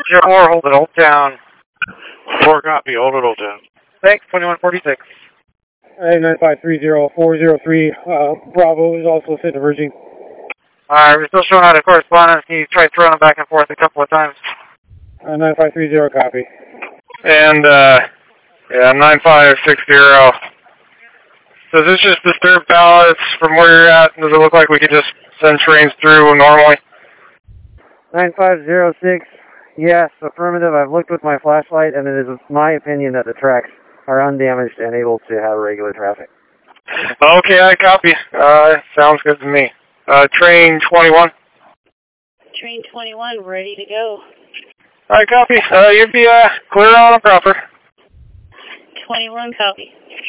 4, hold it, Old Town. 4 copy, hold it, Old Town. Thanks, 2146. 9530403, Bravo is also sent emerging. Alright, we're still showing out of correspondence. He tried throwing them back and forth a couple of times. 9530, copy. And, yeah, 9560. Does this just disturb pallets from where you're at? Does it look like we could just send trains through normally? 9506, yes, affirmative. I've looked with my flashlight, and it is my opinion that the tracks are undamaged and able to have regular traffic. Okay, I copy. Sounds good to me. Train 21. Train 21, ready to go. Alright, copy. You'd be clear on and proper. 21, copy.